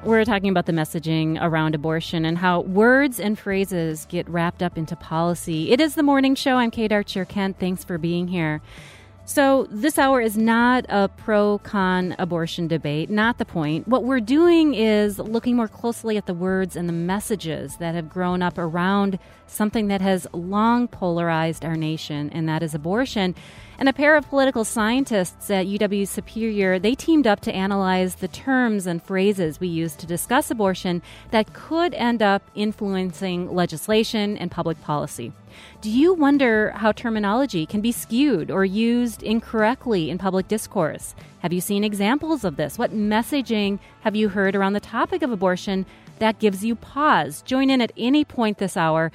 We're talking about the messaging around abortion and how words and phrases get wrapped up into policy. It is the morning show. I'm Kate Archer-Kent. Thanks for being here. So this hour is not a pro-con abortion debate, not the point. What we're doing is looking more closely at the words and the messages that have grown up around something that has long polarized our nation, and that is abortion. And a pair of political scientists at UW Superior, they teamed up to analyze the terms and phrases we use to discuss abortion that could end up influencing legislation and public policy. Do you wonder how terminology can be skewed or used incorrectly in public discourse? Have you seen examples of this? What messaging have you heard around the topic of abortion that gives you pause? Join in at any point this hour,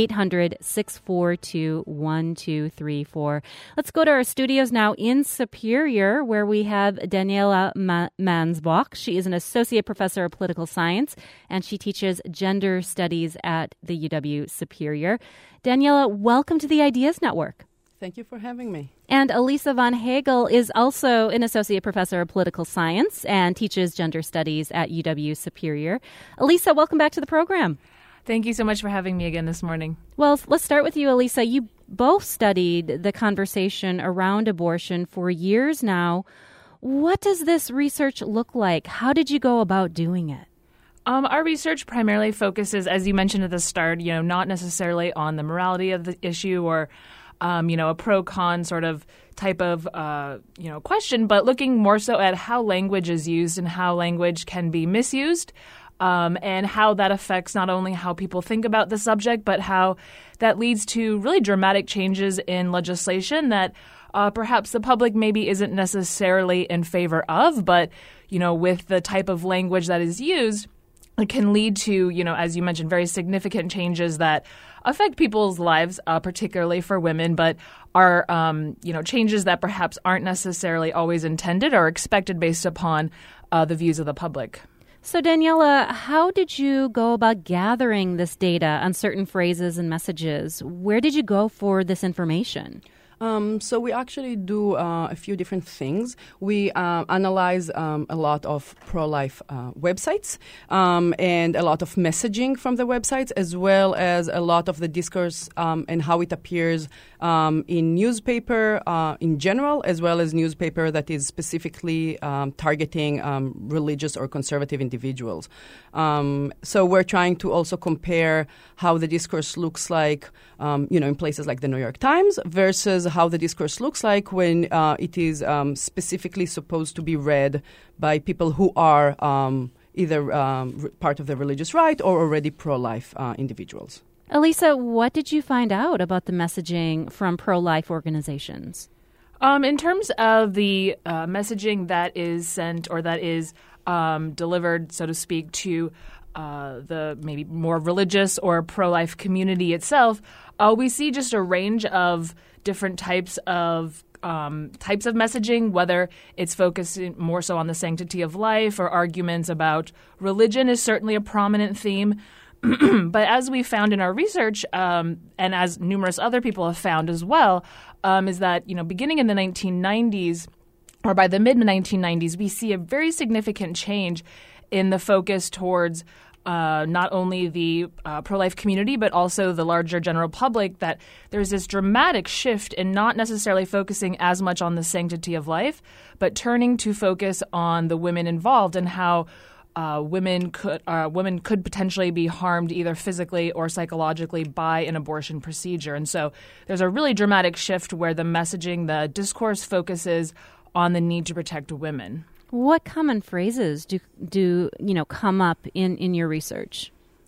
800-642-1234. Let's go to our studios now in Superior, where we have Daniela Mansbach. She is an associate professor of political science, and she teaches gender studies at the UW Superior. Daniela, welcome to the Ideas Network. Thank you for having me. And Elisa von Hagel is also an associate professor of political science and teaches gender studies at UW Superior. Elisa, welcome back to the program. Thank you so much for having me again this morning. Well, let's start with you, Elisa. You both studied the conversation around abortion for years now. What does this research look like? How did you go about doing it? Our research primarily focuses, as you mentioned at the start, not necessarily on the morality of the issue or a pro-con sort of type of, question, but looking more so at how language is used and how language can be misused, and how that affects not only how people think about the subject, but how that leads to really dramatic changes in legislation that perhaps the public maybe isn't necessarily in favor of, but, with the type of language that is used, it can lead to, as you mentioned, very significant changes that affect people's lives, particularly for women, but are, changes that perhaps aren't necessarily always intended or expected based upon the views of the public. So, Daniela, how did you go about gathering this data on certain phrases and messages? Where did you go for this information? So we actually do a few different things. We analyze a lot of pro-life websites and a lot of messaging from the websites, as well as a lot of the discourse and how it appears in newspaper in general, as well as newspaper that is specifically targeting religious or conservative individuals. So we're trying to also compare how the discourse looks like, in places like the New York Times versus how the discourse looks like when it is specifically supposed to be read by people who are either part of the religious right or already pro-life individuals. Elisa, what did you find out about the messaging from pro-life organizations? In terms of the messaging that is sent or that is delivered, so to speak, to the maybe more religious or pro-life community itself, we see just a range of different types of messaging, whether it's focusing more so on the sanctity of life or arguments about religion is certainly a prominent theme. But as we found in our research, and as numerous other people have found as well, is that, beginning in the 1990s, or by the mid-1990s, we see a very significant change in the focus towards not only the pro-life community, but also the larger general public, that there's this dramatic shift in not necessarily focusing as much on the sanctity of life, but turning to focus on the women involved and how women could potentially be harmed either physically or psychologically by an abortion procedure. And so there's a really dramatic shift where the messaging, the discourse focuses on the need to protect women. What common phrases do come up in your research?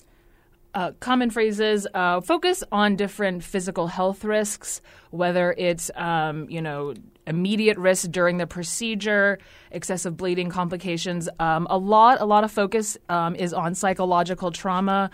Common phrases focus on different physical health risks, whether it's immediate risk during the procedure, excessive bleeding complications. A lot of focus is on psychological trauma,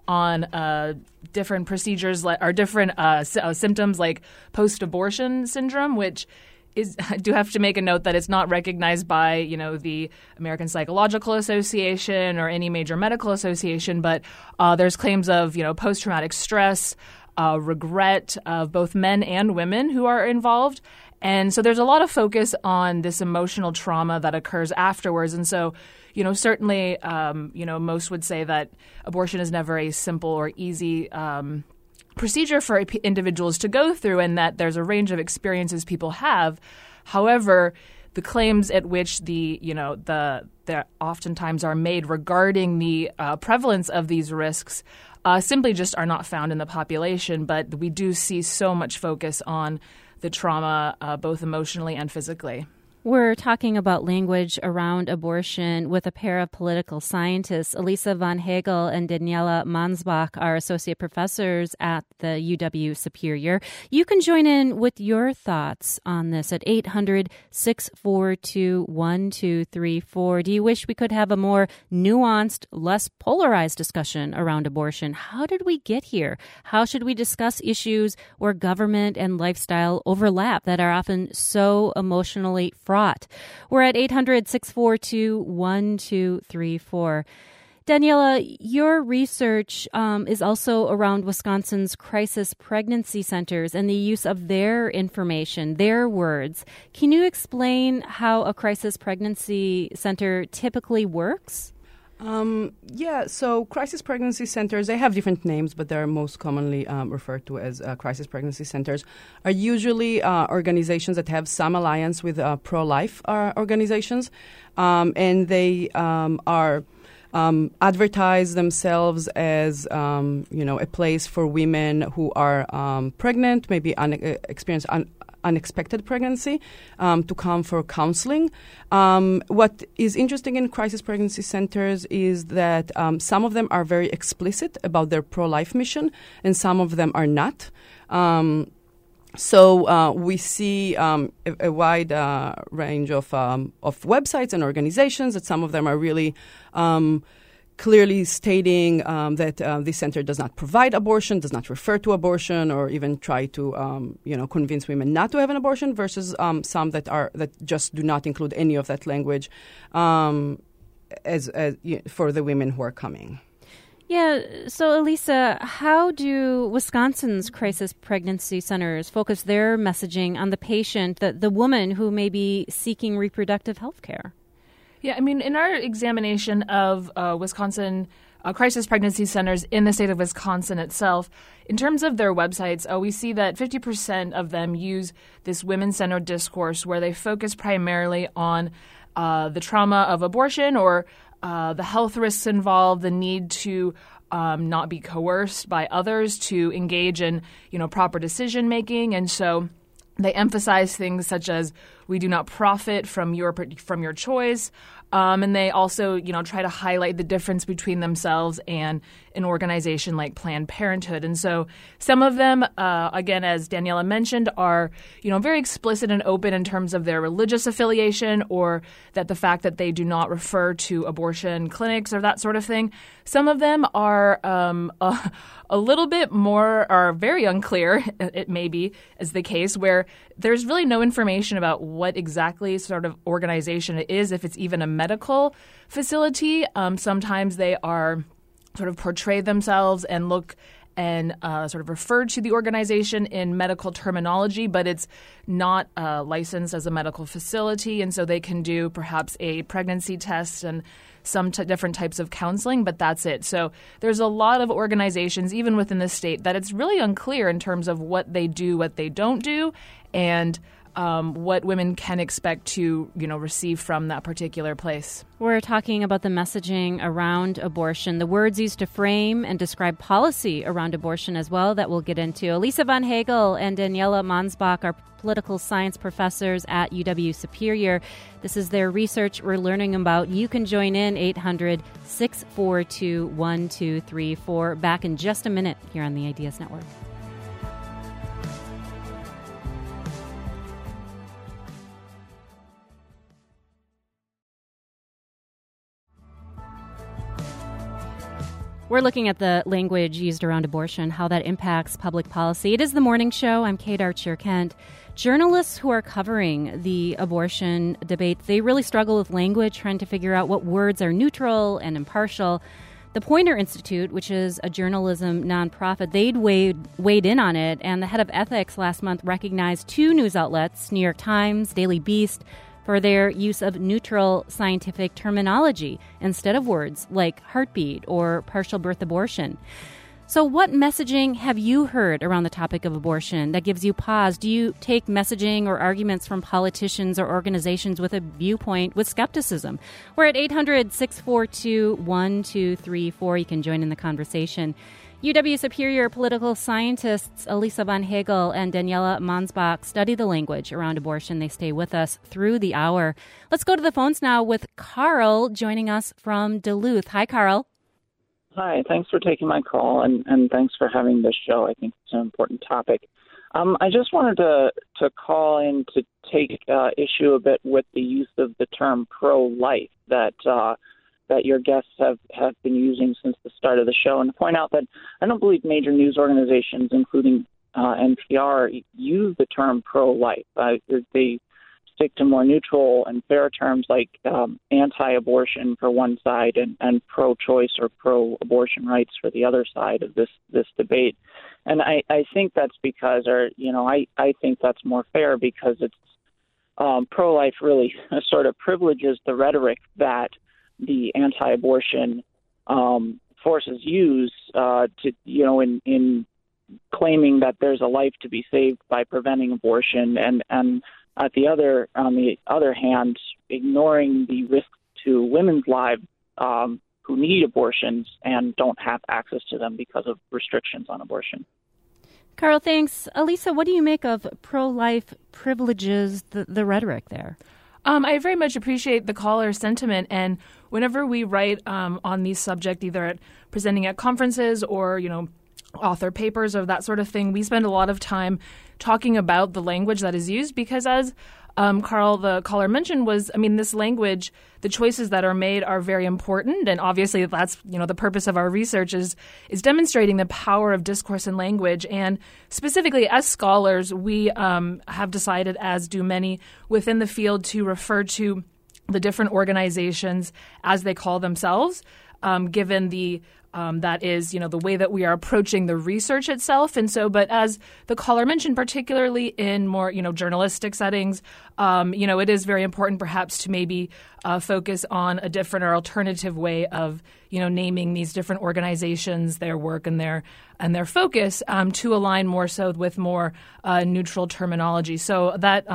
on different procedures or different symptoms like post-abortion syndrome, which I do have to make a note that it's not recognized by, the American Psychological Association or any major medical association, but there's claims of, post-traumatic stress, regret of both men and women who are involved, And so there's a lot of focus on this emotional trauma that occurs afterwards. And so, certainly, most would say that abortion is never a simple or easy procedure for individuals to go through, and that there's a range of experiences people have. However, the claims at which that oftentimes are made regarding the prevalence of these risks simply just are not found in the population. But we do see so much focus on the trauma, both emotionally and physically. We're talking about language around abortion with a pair of political scientists. Elisa von Hagel and Daniela Mansbach are associate professors at the UW Superior. You can join in with your thoughts on this at 800-642-1234. Do you wish we could have a more nuanced, less polarized discussion around abortion? How did we get here? How should we discuss issues where government and lifestyle overlap that are often so emotionally fraught? We're at 800-642-1234. Daniela, your research is also around Wisconsin's crisis pregnancy centers and the use of their information, their words. Can you explain how a crisis pregnancy center typically works? So crisis pregnancy centers, they have different names, but they're most commonly referred to as crisis pregnancy centers, are usually organizations that have some alliance with pro-life organizations, and they are advertise themselves as, a place for women who are pregnant, maybe experience unexpected pregnancy, to come for counseling. What is interesting in crisis pregnancy centers is that some of them are very explicit about their pro-life mission, and some of them are not. So we see a wide range of websites and organizations that some of them are really clearly stating that this center does not provide abortion, does not refer to abortion, or even try to convince women not to have an abortion, versus some that just do not include any of that language as for the women who are coming. Yeah, so Elisa, how do Wisconsin's crisis pregnancy centers focus their messaging on the patient, the woman who may be seeking reproductive health care? Yeah, I mean, in our examination of Wisconsin crisis pregnancy centers in the state of Wisconsin itself, in terms of their websites, we see that 50% of them use this women-centered discourse where they focus primarily on the trauma of abortion or the health risks involved, the need to not be coerced by others to engage in, proper decision making, and so they emphasize things such as we do not profit from your choice, and they also, try to highlight the difference between themselves and an organization like Planned Parenthood. And so some of them, again, as Daniela mentioned, are, very explicit and open in terms of their religious affiliation or that the fact that they do not refer to abortion clinics or that sort of thing. Some of them are a little bit more, are very unclear, it may be, as the case, where there's really no information about what exactly sort of organization it is, if it's even a medical facility. Sometimes they are sort of portray themselves and look and sort of refer to the organization in medical terminology, but it's not licensed as a medical facility, and so they can do perhaps a pregnancy test and some different types of counseling, but that's it. So there's a lot of organizations, even within the state, that it's really unclear in terms of what they do, what they don't do, and what women can expect to, receive from that particular place. We're talking about the messaging around abortion, the words used to frame and describe policy around abortion as well that we'll get into. Elisa von Hagel and Daniela Mansbach are political science professors at UW Superior. This is their research we're learning about. You can join in 800-642-1234. Back in just a minute here on the Ideas Network. We're looking at the language used around abortion, how that impacts public policy. It is the morning show. I'm Kate Archer-Kent. Journalists who are covering the abortion debate, they really struggle with language, trying to figure out what words are neutral and impartial. The Poynter Institute, which is a journalism nonprofit, they'd weighed in on it, and the head of ethics last month recognized two news outlets, New York Times, Daily Beast, for their use of neutral scientific terminology instead of words like heartbeat or partial birth abortion. So what messaging have you heard around the topic of abortion that gives you pause? Do you take messaging or arguments from politicians or organizations with a viewpoint with skepticism? We're at 800-642-1234. You can join in the conversation. UW Superior political scientists Elisa Von Hagel and Daniela Mansbach study the language around abortion. They stay with us through the hour. Let's go to the phones now with Carl joining us from Duluth. Hi, Carl. Hi, thanks for taking my call, and thanks for having this show. I think it's an important topic. I just wanted to call in to take issue a bit with the use of the term pro-life that your guests have been using since the start of the show, and to point out that I don't believe major news organizations, including NPR, use the term pro-life. They stick to more neutral and fair terms like anti-abortion for one side and pro-choice or pro-abortion rights for the other side of this debate. And I think that's because, I think that's more fair because it's pro-life really sort of privileges the rhetoric that the anti-abortion forces use in claiming that there's a life to be saved by preventing abortion and on the other hand, ignoring the risk to women's lives who need abortions and don't have access to them because of restrictions on abortion. Carl, thanks. Elisa, what do you make of pro-life privileges, the rhetoric there? I very much appreciate the caller's sentiment, and whenever we write on these subjects, either presenting at conferences or, author papers or that sort of thing, we spend a lot of time talking about the language that is used because as Carl, the caller, mentioned this language, the choices that are made are very important. And obviously that's, the purpose of our research is demonstrating the power of discourse and language. And specifically as scholars, we have decided, as do many within the field, to refer to the different organizations as they call themselves, given the that is, the way that we are approaching the research itself. And so, but as the caller mentioned, particularly in more, journalistic settings, it is very important perhaps to maybe focus on a different or alternative way of, naming these different organizations, their work and their focus to align more so with more neutral terminology. So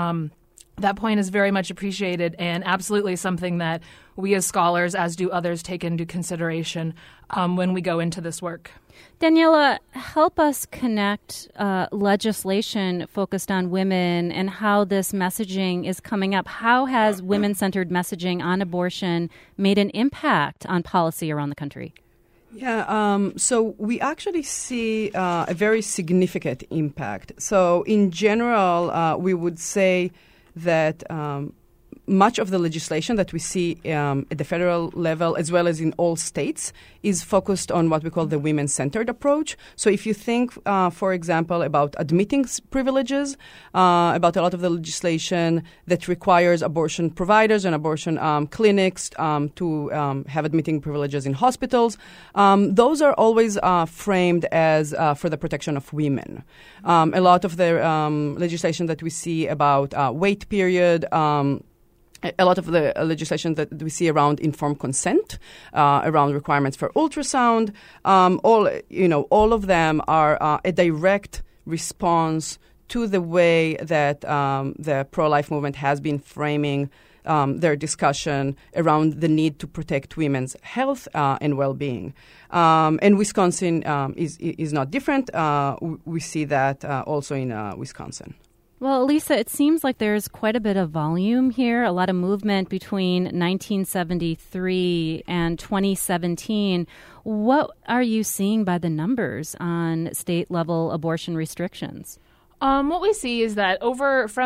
that point is very much appreciated and absolutely something that we as scholars, as do others, take into consideration when we go into this work. Daniela, help us connect legislation focused on women and how this messaging is coming up. How has women-centered messaging on abortion made an impact on policy around the country? Yeah, so we actually see a very significant impact. So in general, we would say that much of the legislation that we see at the federal level as well as in all states is focused on what we call the women-centered approach. So if you think, for example, about admitting privileges, about a lot of the legislation that requires abortion providers and abortion clinics to have admitting privileges in hospitals, those are always framed as for the protection of women. A lot of the legislation that we see about wait period, a lot of the legislation that we see around informed consent, around requirements for ultrasound, all of them are a direct response to the way that the pro-life movement has been framing their discussion around the need to protect women's health and well-being. And Wisconsin is not different. We see that also in Wisconsin. Well, Elisa, it seems like there's quite a bit of volume here, a lot of movement between 1973 and 2017. What are you seeing by the numbers on state-level abortion restrictions? What we see is that from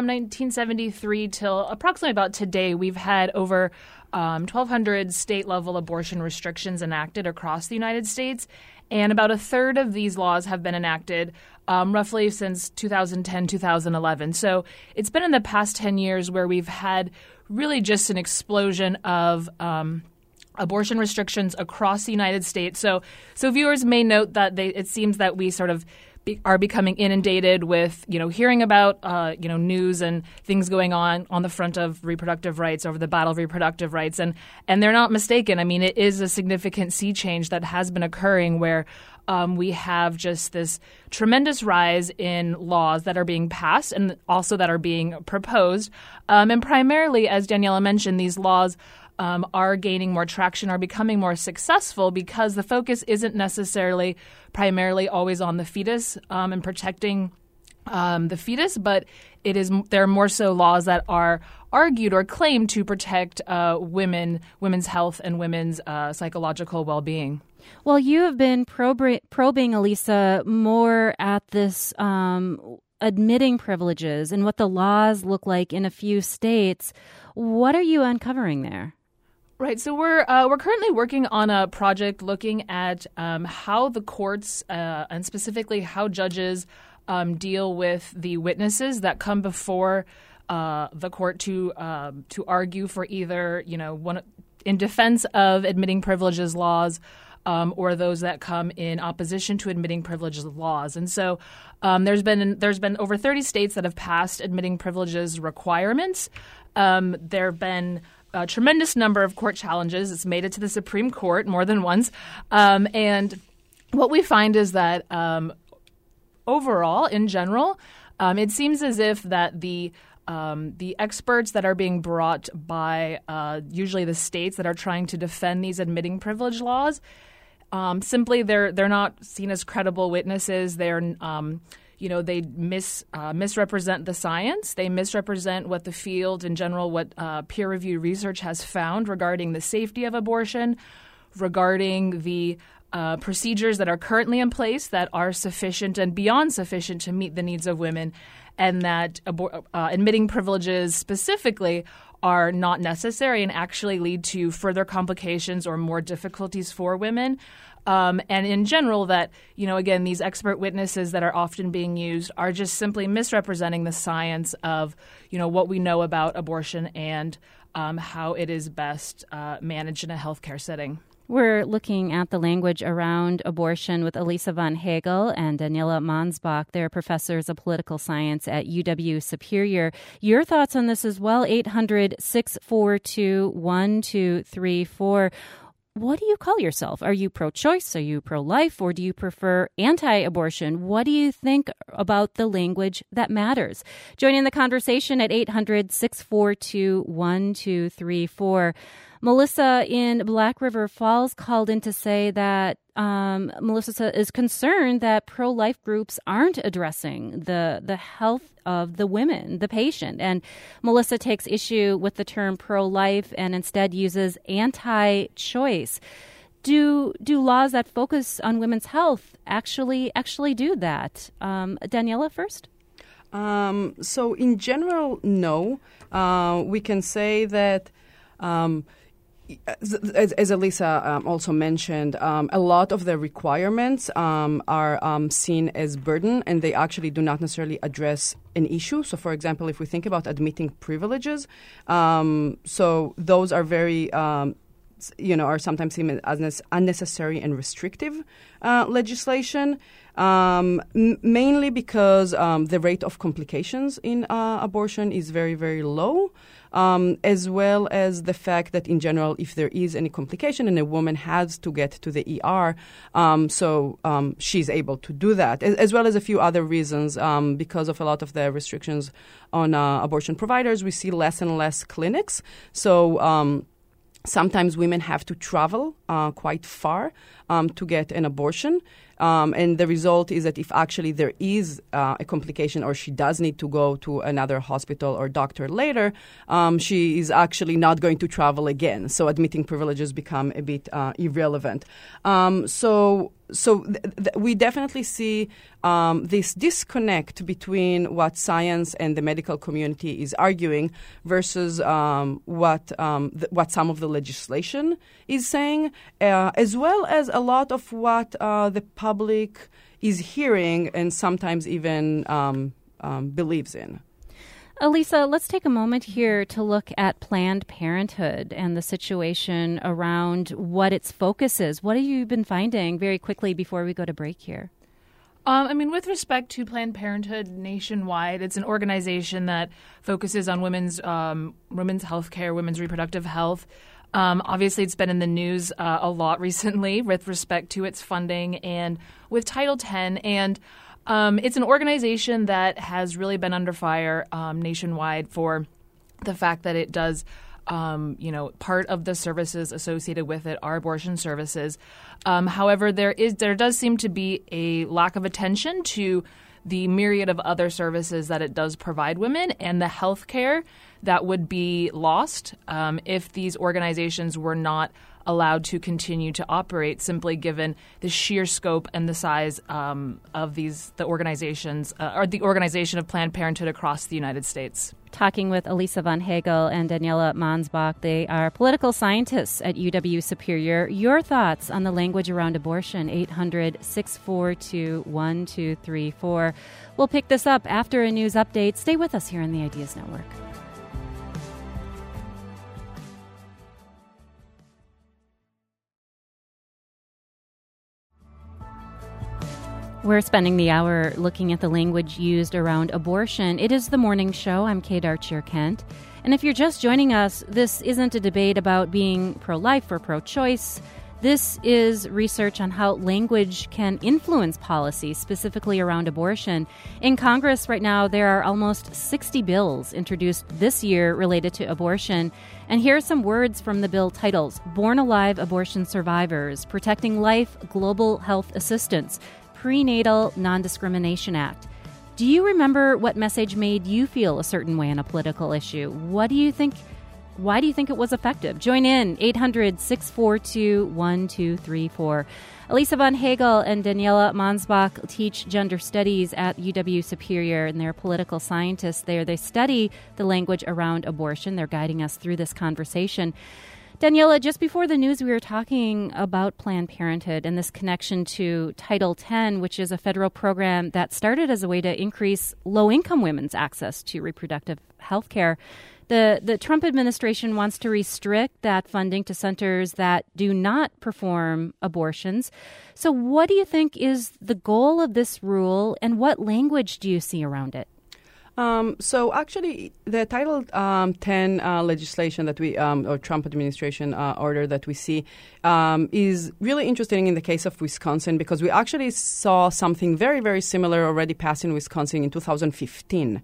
1973 till approximately about today, we've had over 1,200 state-level abortion restrictions enacted across the United States, and about a third of these laws have been enacted roughly since 2010, 2011. So it's been in the past 10 years where we've had really just an explosion of abortion restrictions across the United States. So viewers may note that it seems that we sort of are becoming inundated with, hearing about, news and things going on the front of reproductive rights, over the battle of reproductive rights. And they're not mistaken. I mean, it is a significant sea change that has been occurring where we have just this tremendous rise in laws that are being passed and also that are being proposed. And primarily, as Daniela mentioned, these laws are gaining more traction, are becoming more successful because the focus isn't necessarily primarily always on the fetus and protecting the fetus, but there are more so laws that are argued or claimed to protect women's health and women's psychological well-being. Well, you have been probing, Elisa, more at this admitting privileges and what the laws look like in a few states. What are you uncovering there? Right. So we're currently working on a project looking at how the courts and specifically how judges deal with the witnesses that come before the court to argue for either one in defense of admitting privileges laws or those that come in opposition to admitting privileges laws. And so there's been over 30 states that have passed admitting privileges requirements. There have been a tremendous number of court challenges. It's made it to the Supreme Court more than once. And what we find is that overall, in general, it seems as if that the experts that are being brought by usually the states that are trying to defend these admitting privilege laws, simply they're not seen as credible witnesses. They're they misrepresent the science. They misrepresent what the field in general, what peer-reviewed research has found regarding the safety of abortion, regarding the procedures that are currently in place that are sufficient and beyond sufficient to meet the needs of women, and that admitting privileges specifically are not necessary and actually lead to further complications or more difficulties for women. And in general, that, again, these expert witnesses that are often being used are just simply misrepresenting the science of, what we know about abortion and how it is best managed in a healthcare setting. We're looking at the language around abortion with Elisa von Hagel and Daniela Mansbach. They're professors of political science at UW Superior. Your thoughts on this as well, 800-642-1234. What do you call yourself? Are you pro-choice? Are you pro-life? Or do you prefer anti-abortion? What do you think about the language that matters? Joining the conversation at 800-642-1234. Melissa in Black River Falls called in to say that Melissa is concerned that pro-life groups aren't addressing the health of the women, the patient. And Melissa takes issue with the term pro-life and instead uses anti-choice. Do laws that focus on women's health actually do that? Daniela first? So in general, no. We can say that as Elisa also mentioned, a lot of the requirements are seen as burden, and they actually do not necessarily address an issue. So, for example, if we think about admitting privileges, so those are very are sometimes seen as unnecessary and restrictive legislation, mainly because the rate of complications in abortion is very, very low. As well as the fact that in general, if there is any complication and a woman has to get to the ER, she's able to do that, as well as a few other reasons. Because of a lot of the restrictions on abortion providers, we see less and less clinics. So sometimes women have to travel quite far to get an abortion. And the result is that if actually there is a complication or she does need to go to another hospital or doctor later, she is actually not going to travel again. So admitting privileges become a bit irrelevant. So we definitely see this disconnect between what science and the medical community is arguing versus what some of the legislation is saying, as well as a lot of what the public is hearing and sometimes even believes in. Elisa, let's take a moment here to look at Planned Parenthood and the situation around what its focus is. What have you been finding very quickly before we go to break here? With respect to Planned Parenthood nationwide, it's an organization that focuses on women's health care, women's reproductive health. Obviously, it's been in the news a lot recently with respect to its funding and with Title X. And it's an organization that has really been under fire nationwide for the fact that it does, part of the services associated with it are abortion services. However, there does seem to be a lack of attention to the myriad of other services that it does provide women and the health care that would be lost if these organizations were not allowed to continue to operate, simply given the sheer scope and the size of the organizations or the organization of Planned Parenthood across the United States. Talking with Elisa von Hagel and Daniela Mansbach. They are political scientists at UW Superior. Your thoughts on the language around abortion, 800-642-1234. We'll pick this up after a news update. Stay with us here on the Ideas Network. We're spending the hour looking at the language used around abortion. It is the morning show. I'm Kate Archer-Kent. And if you're just joining us, this isn't a debate about being pro-life or pro-choice. This is research on how language can influence policy, specifically around abortion. In Congress right now, there are almost 60 bills introduced this year related to abortion. And here are some words from the bill titles: Born Alive Abortion Survivors, Protecting Life, Global Health Assistance, Prenatal Non-Discrimination Act. Do you remember what message made you feel a certain way on a political issue? Why do you think it was effective? Join in, 800-642-1234. Elisa von Hagel and Daniela Mansbach teach gender studies at UW Superior, and they're political scientists there. They study the language around abortion. They're guiding us through this conversation. Daniela, just before the news, we were talking about Planned Parenthood and this connection to Title X, which is a federal program that started as a way to increase low-income women's access to reproductive health care. The Trump administration wants to restrict that funding to centers that do not perform abortions. So what do you think is the goal of this rule, and what language do you see around it? So actually, the Title X legislation that we, or Trump administration order that we see, is really interesting in the case of Wisconsin, because we actually saw something very, very similar already pass in Wisconsin in 2015.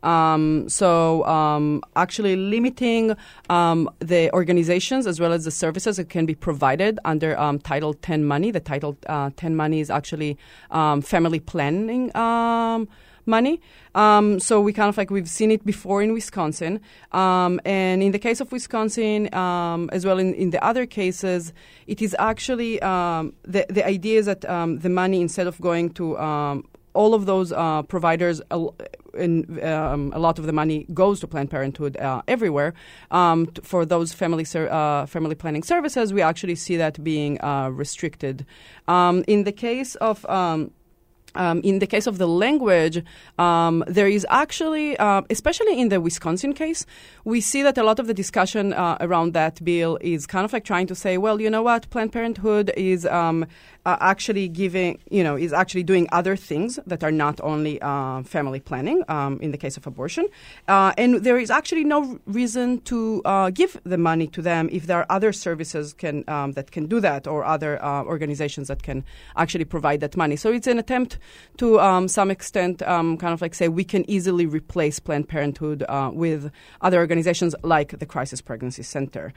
Actually limiting the organizations as well as the services that can be provided under Title X money. The Title X money is actually family planning money. So we we've seen it before in Wisconsin. And in the case of Wisconsin, as well in the other cases, it is actually the idea is that the money, instead of going to all of those providers, a lot of the money goes to Planned Parenthood everywhere. For those family planning services, we actually see that being restricted. In the case of the language, there is actually, especially in the Wisconsin case, we see that a lot of the discussion around that bill is kind of like trying to say, well, you know what, Planned Parenthood is actually is actually doing other things that are not only family planning in the case of abortion. And there is actually no reason to give the money to them if there are other services that can do that, or other organizations that can actually provide that money. So it's an attempt to some extent kind of like say we can easily replace Planned Parenthood with other organizations like the Crisis Pregnancy Center.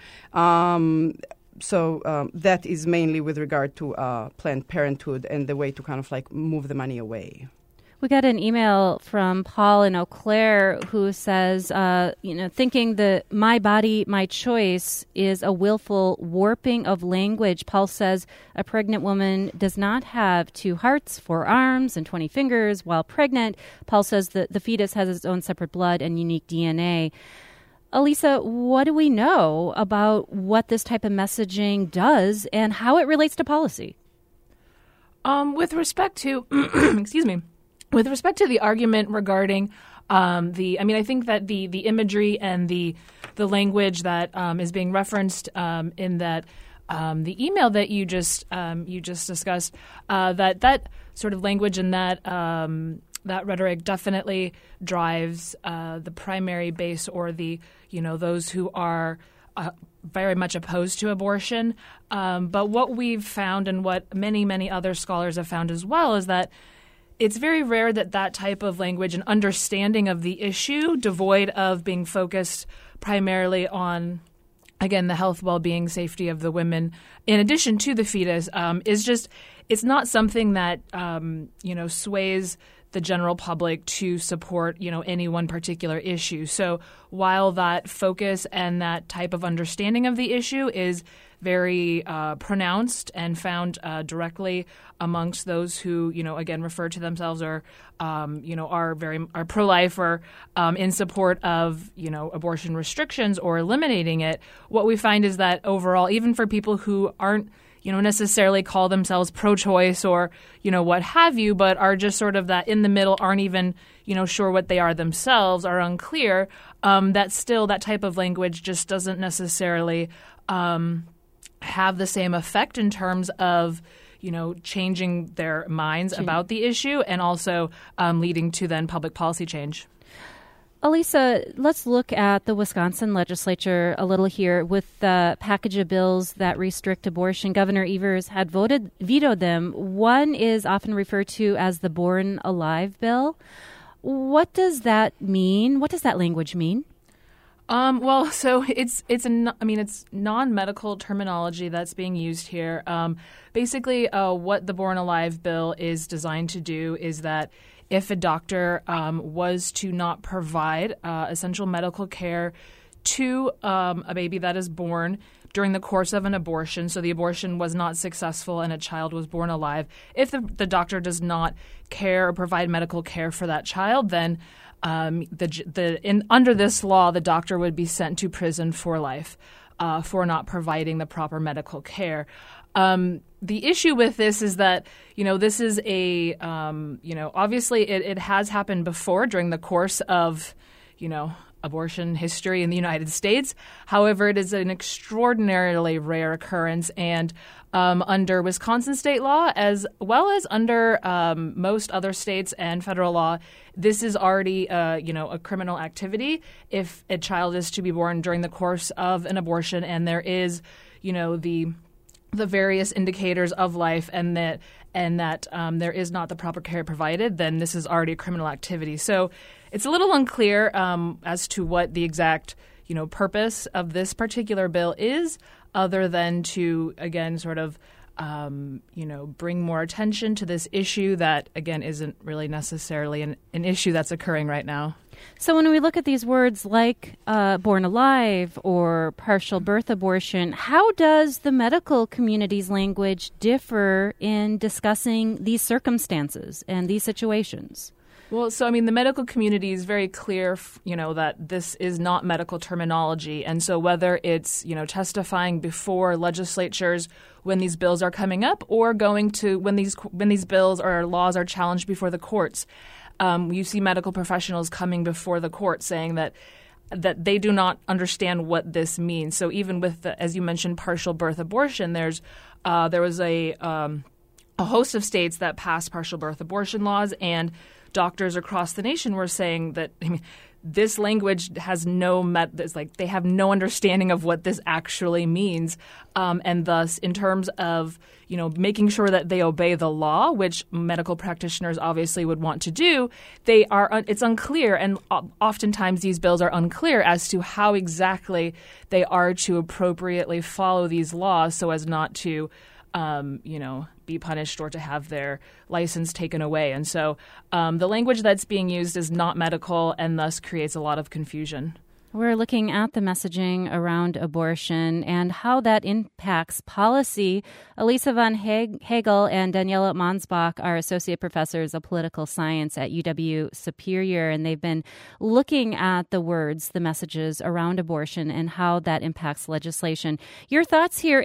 So that is mainly with regard to Planned Parenthood and the way to kind of like move the money away. We got an email from Paul in Eau Claire who says, thinking the my body, my choice is a willful warping of language. Paul says a pregnant woman does not have 2 hearts, 4 arms, and 20 fingers while pregnant. Paul says that the fetus has its own separate blood and unique DNA. Elisa, what do we know about what this type of messaging does and how it relates to policy? With respect to, excuse me, with respect to the argument regarding I think that the imagery and the language that is being referenced in that the email that you just discussed, that sort of language and that rhetoric definitely drives the primary base, or those who are very much opposed to abortion. But what we've found, and what many, many other scholars have found as well, is that it's very rare that type of language and understanding of the issue, devoid of being focused primarily on, again, the health, well-being, safety of the women, in addition to the fetus, it's not something that sways the general public to support any one particular issue. So while that focus and that type of understanding of the issue is very pronounced and found directly amongst those who again refer to themselves or are pro-life or in support of abortion restrictions or eliminating it, what we find is that overall, even for people who aren't necessarily call themselves pro-choice or, what have you, but are just sort of that in the middle, aren't even, sure what they are themselves, are unclear, that still that type of language just doesn't necessarily have the same effect in terms of, changing their minds about the issue and also leading to then public policy change. Alisa, let's look at the Wisconsin legislature a little here with the package of bills that restrict abortion. Governor Evers had vetoed them. One is often referred to as the Born Alive bill. What does that mean? What does that language mean? So it's non-medical terminology that's being used here. Basically, what the Born Alive bill is designed to do is that if a doctor was to not provide essential medical care to a baby that is born during the course of an abortion, so the abortion was not successful and a child was born alive, if the doctor does not care or provide medical care for that child, then under this law, the doctor would be sent to prison for life for not providing the proper medical care. The issue with this is that, this is obviously it has happened before during the course of, abortion history in the United States. However, it is an extraordinarily rare occurrence, and under Wisconsin state law, as well as under most other states and federal law, this is already, a criminal activity if a child is to be born during the course of an abortion, and there is, the various indicators of life, and that there is not the proper care provided, then this is already a criminal activity. So it's a little unclear as to what the exact purpose of this particular bill is, other than to again sort of bring more attention to this issue that again isn't really necessarily an issue that's occurring right now. So when we look at these words like born alive or partial birth abortion, how does the medical community's language differ in discussing these circumstances and these situations? Well, so, the medical community is very clear, that this is not medical terminology. And so whether it's, testifying before legislatures when these bills are coming up or going to when these bills or laws are challenged before the courts, you see medical professionals coming before the court saying that they do not understand what this means. So even with, as you mentioned, partial birth abortion, there was a host of states that passed partial birth abortion laws, and doctors across the nation were saying that this language has they have no understanding of what this actually means, and thus, in terms of making sure that they obey the law, which medical practitioners obviously would want to do, it's unclear, and oftentimes these bills are unclear as to how exactly they are to appropriately follow these laws so as not to be punished or to have their license taken away. And so the language that's being used is not medical and thus creates a lot of confusion. We're looking at the messaging around abortion and how that impacts policy. Elisa von Hegel and Daniela Mansbach are associate professors of political science at UW Superior, and they've been looking at the words, the messages around abortion and how that impacts legislation. Your thoughts here,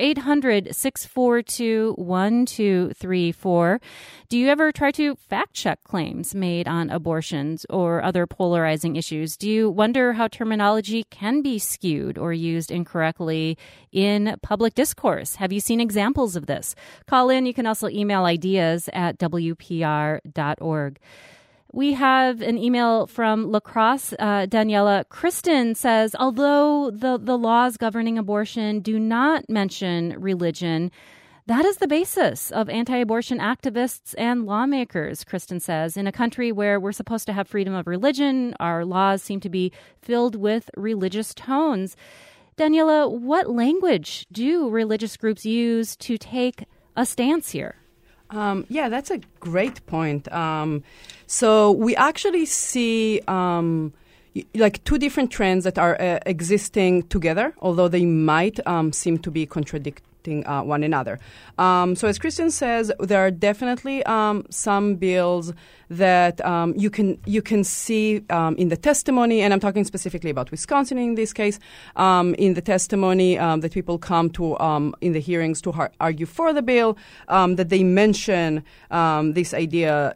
800-642-1234. Do you ever try to fact-check claims made on abortions or other polarizing issues? Do you wonder how terminology can be skewed or used incorrectly in public discourse? Have you seen examples of this? Call in. You can also email ideas at WPR.org. We have an email from La Crosse. Daniela, Kristen says, although the laws governing abortion do not mention religion, that is the basis of anti-abortion activists and lawmakers, Kristen says. In a country where we're supposed to have freedom of religion, our laws seem to be filled with religious tones. Daniela, what language do religious groups use to take a stance here? Yeah, that's a great point. So we actually see like two different trends that are existing together, although they might seem to be contradicting one another. So as Kristen says, there are definitely some bills that you can see in the testimony, and I'm talking specifically about Wisconsin in this case, in the testimony that people come to in the hearings to argue for the bill, that they mention this idea,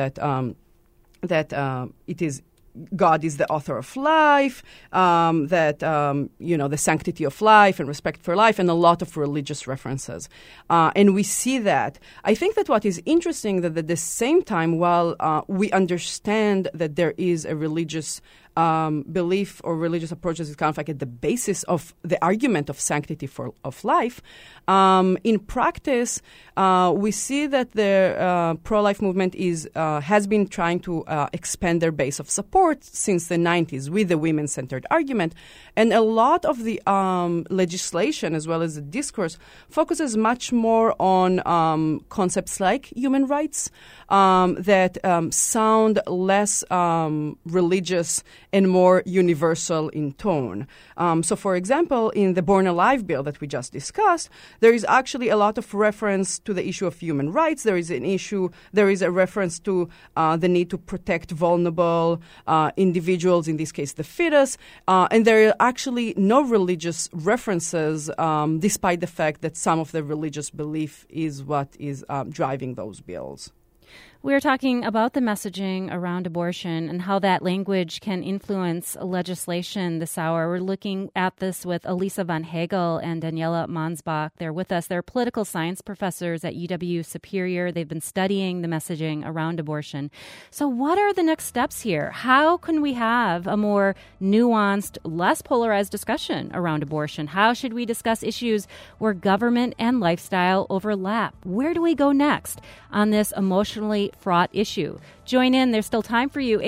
that it is God is the author of life, that, the sanctity of life and respect for life, and a lot of religious references. And we see that. I think that what is interesting that at the same time, while we understand that there is a religious belief or religious approaches is kind of like at the basis of the argument of sanctity of life. In practice, we see that the pro-life movement has been trying to expand their base of support since the 90s with the women-centered argument. And a lot of the legislation as well as the discourse focuses much more on concepts like human rights that sound less religious and more universal in tone. So, for example, in the Born Alive bill that we just discussed, there is actually a lot of reference to the issue of human rights. There is a reference to the need to protect vulnerable individuals, in this case the fetus, and there are actually no religious references, despite the fact that some of the religious belief is what is driving those bills. We're talking about the messaging around abortion and how that language can influence legislation this hour. We're looking at this with Elisa von Hegel and Daniela Mansbach. They're with us. They're political science professors at UW Superior. They've been studying the messaging around abortion. So what are the next steps here? How can we have a more nuanced, less polarized discussion around abortion? How should we discuss issues where government and lifestyle overlap? Where do we go next on this emotionally fraught issue? Join in. There's still time for you.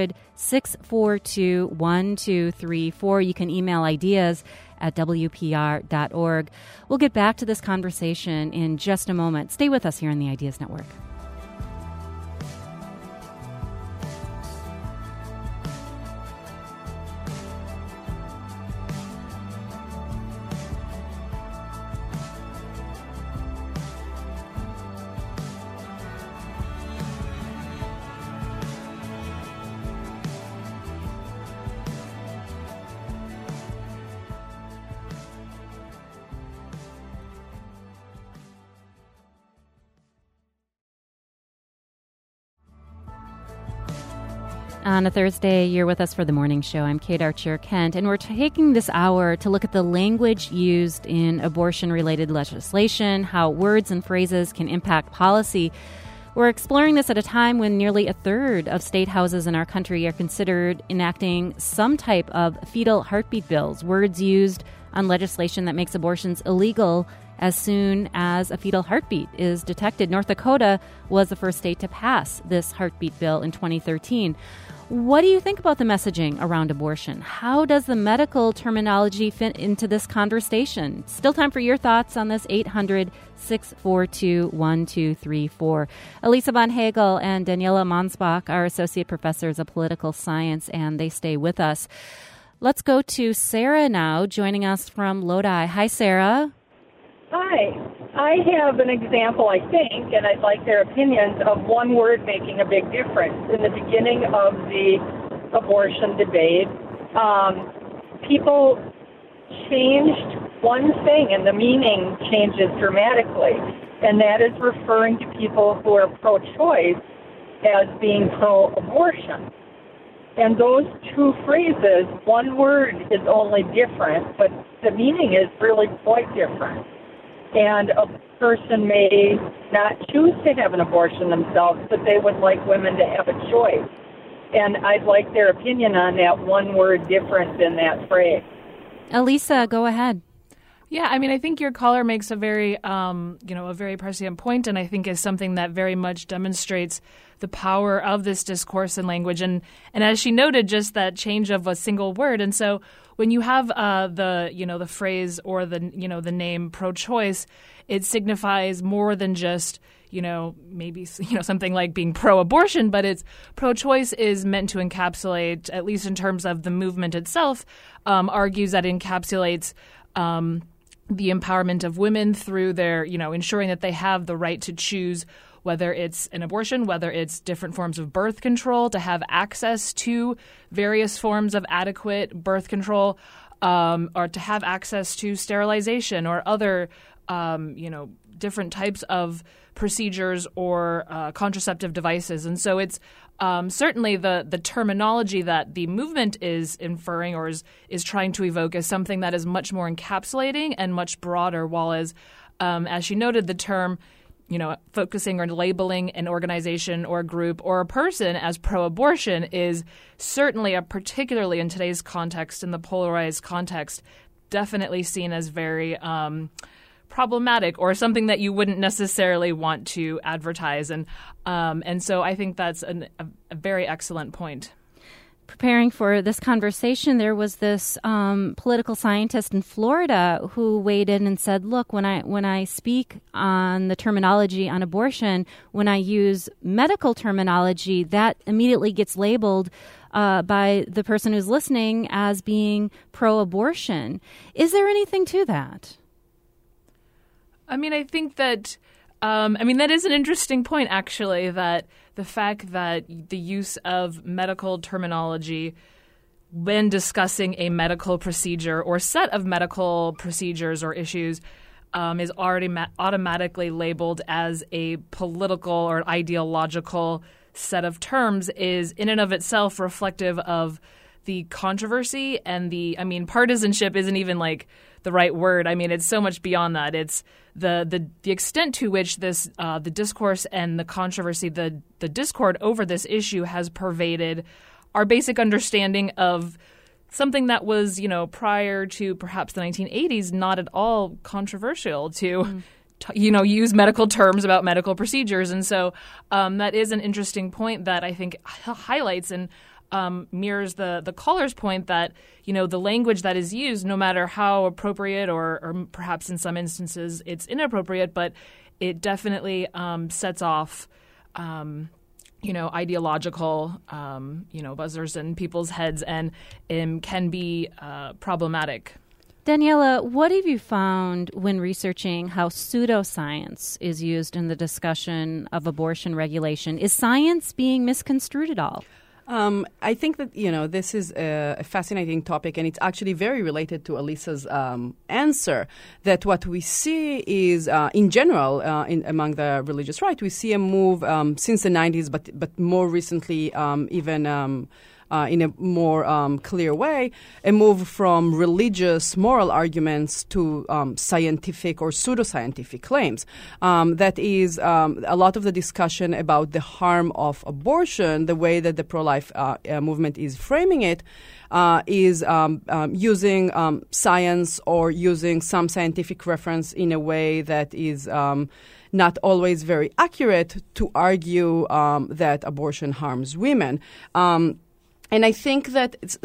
800-642-1234. You can email ideas at WPR.org. We'll get back to this conversation in just a moment. Stay with us here on the Ideas Network. On a Thursday, you're with us for the morning show. I'm Kate Archer-Kent, and we're taking this hour to look at the language used in abortion-related legislation, how words and phrases can impact policy. We're exploring this at a time when nearly a third of state houses in our country are considered enacting some type of fetal heartbeat bills, words used on legislation that makes abortions illegal as soon as a fetal heartbeat is detected. North Dakota was the first state to pass this heartbeat bill in 2013. What do you think about the messaging around abortion? How does the medical terminology fit into this conversation? Still time for your thoughts on this. 800-642-1234. Elisa von Hegel and Daniela Mansbach are associate professors of political science, and they stay with us. Let's go to Sarah now, joining us from Lodi. Hi, Sarah. Hi. I have an example, I think, and I'd like their opinions, of one word making a big difference. In the beginning of the abortion debate, people changed one thing, and the meaning changes dramatically, and that is referring to people who are pro-choice as being pro-abortion. And those two phrases, one word is only different, but the meaning is really quite different. And a person may not choose to have an abortion themselves, but they would like women to have a choice. And I'd like their opinion on that one word difference in that phrase. Elisa, go ahead. Yeah, I mean, I think your caller makes a very, a very prescient point, and I think is something that very much demonstrates the power of this discourse and language. And as she noted, just that change of a single word. And so when you have the phrase or the name pro-choice, it signifies more than just, maybe, something like being pro-abortion, but it's pro-choice is meant to encapsulate, at least in terms of the movement itself, argues that it encapsulates the empowerment of women through their, ensuring that they have the right to choose whether it's an abortion, whether it's different forms of birth control, to have access to various forms of adequate birth control, or to have access to sterilization or other, different types of procedures or contraceptive devices. And so it's certainly the terminology that the movement is inferring or is trying to evoke is something that is much more encapsulating and much broader, while as she noted, the term focusing or labeling an organization or a group or a person as pro-abortion is certainly, particularly in today's context, in the polarized context, definitely seen as very problematic or something that you wouldn't necessarily want to advertise. And so I think that's a very excellent point. Preparing for this conversation, there was this political scientist in Florida who weighed in and said, look, when I speak on the terminology on abortion, when I use medical terminology, that immediately gets labeled by the person who's listening as being pro-abortion. Is there anything to that? I mean, I think that that is an interesting point, actually, that the fact that the use of medical terminology when discussing a medical procedure or set of medical procedures or issues is already automatically labeled as a political or ideological set of terms is in and of itself reflective of the controversy and partisanship isn't even like the right word. I mean, it's so much beyond that. It's the extent to which this the discourse and the controversy, the discord over this issue has pervaded our basic understanding of something that was, prior to perhaps the 1980s, not at all controversial to use medical terms about medical procedures. And so that is an interesting point that I think highlights and mirrors the caller's point that, the language that is used, no matter how appropriate or perhaps in some instances it's inappropriate, but it definitely sets off, ideological, buzzers in people's heads and can be problematic. Daniela, what have you found when researching how pseudoscience is used in the discussion of abortion regulation? Is science being misconstrued at all? I think that, this is a fascinating topic, and it's actually very related to Elisa's answer, that what we see is, in general, among the religious right, we see a move since the 90s, but more recently even in a more clear way, a move from religious moral arguments to scientific or pseudoscientific claims. That is a lot of the discussion about the harm of abortion, the way that the pro-life movement is framing it, is using science or using some scientific reference in a way that is not always very accurate to argue that abortion harms women. And I think that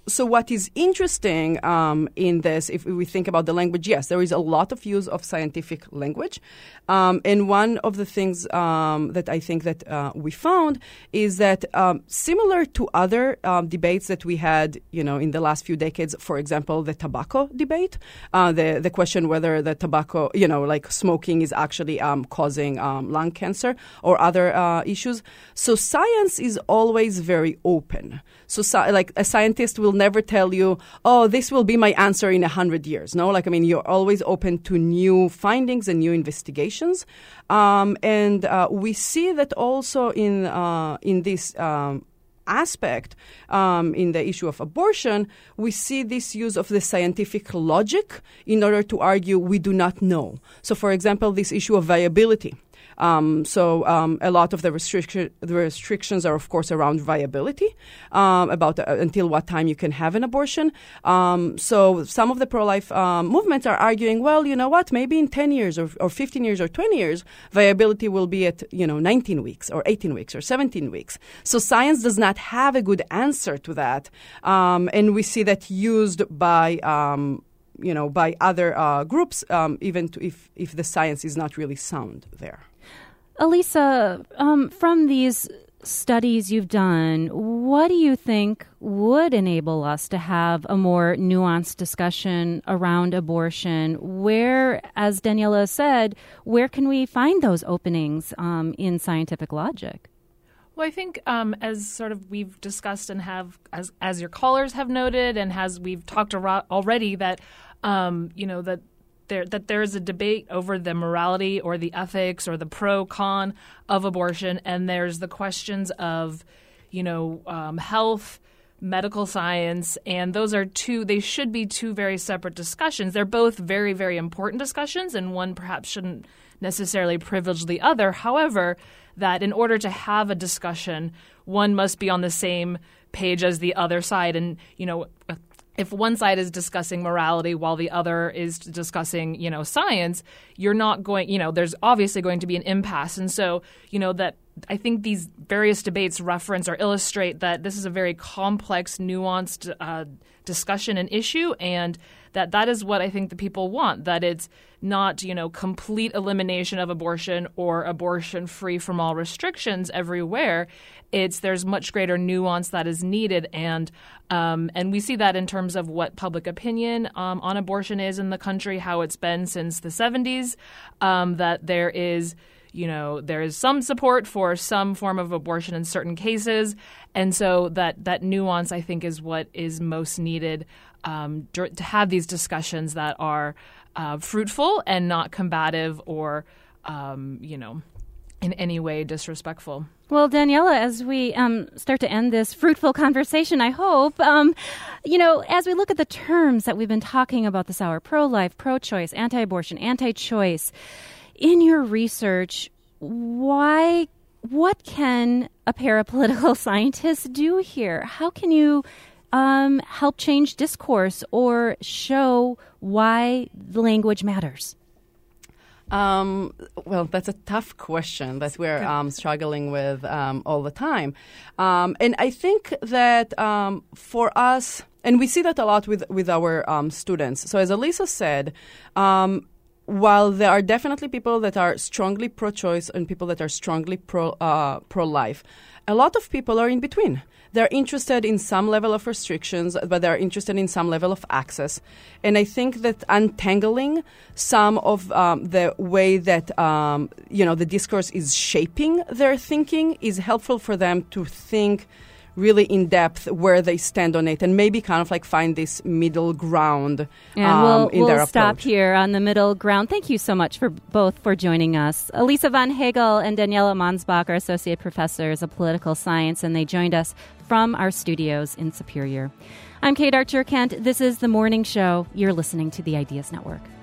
So what is interesting in this, if we think about the language, yes, there is a lot of use of scientific language. And one of the things that I think that we found is that similar to other debates that we had, in the last few decades, for example, the tobacco debate, the question whether the tobacco, like smoking is actually causing lung cancer or other issues. So science is always very open. So like a scientist will never tell you, oh, this will be my answer in 100 years. No, you're always open to new findings and new investigations. And we see that also in this aspect, in the issue of abortion, we see this use of the scientific logic in order to argue we do not know. So, for example, this issue of viability. A lot of the restrictions are, of course, around viability, about until what time you can have an abortion. So some of the pro-life movements are arguing, well, you know what, maybe in 10 years or 15 years or 20 years, viability will be at, 19 weeks or 18 weeks or 17 weeks. So science does not have a good answer to that. And we see that used by by other groups, even if the science is not really sound there. Elisa, from these studies you've done, what do you think would enable us to have a more nuanced discussion around abortion? Where, as Daniela said, where can we find those openings in scientific logic? Well, I think as sort of we've discussed and have, as your callers have noted, and as we've talked already, that that there is a debate over the morality or the ethics or the pro-con of abortion, and there's the questions of, health, medical science, and those are they should be two very separate discussions. They're both very, very important discussions, and one perhaps shouldn't necessarily privilege the other. However, that in order to have a discussion, one must be on the same page as the other side, and, if one side is discussing morality while the other is discussing, science, you're not going, there's obviously going to be an impasse. And so, that I think these various debates reference or illustrate that this is a very complex, nuanced discussion and issue, and that is what I think the people want, that it's not, complete elimination of abortion or abortion free from all restrictions everywhere. There's much greater nuance that is needed, and we see that in terms of what public opinion on abortion is in the country, how it's been since the 70s, that there is some support for some form of abortion in certain cases, and so that nuance, I think, is what is most needed to have these discussions that are fruitful and not combative or, in any way disrespectful. Well, Daniela, as we start to end this fruitful conversation, I hope, as we look at the terms that we've been talking about this hour, pro-life, pro-choice, anti-abortion, anti-choice, in your research, what can a parapolitical scientist do here? How can you help change discourse or show why the language matters? Well, that's a tough question that we're struggling with all the time. And I think that for us, and we see that a lot with our students. So as Elisa said, while there are definitely people that are strongly pro-choice and people that are strongly pro-life, a lot of people are in between. They're interested in some level of restrictions, but they're interested in some level of access. And I think that untangling some of the way that, the discourse is shaping their thinking is helpful for them to think really in depth where they stand on it and maybe kind of like find this middle ground and in their we'll stop approach. Here on the middle ground. Thank you so much for both for joining us. Elisa von Hagel and Daniela Mansbach are associate professors of political science, and they joined us from our studios in Superior. I'm Kate Archer-Kent. This is The Morning Show. You're listening to the Ideas Network.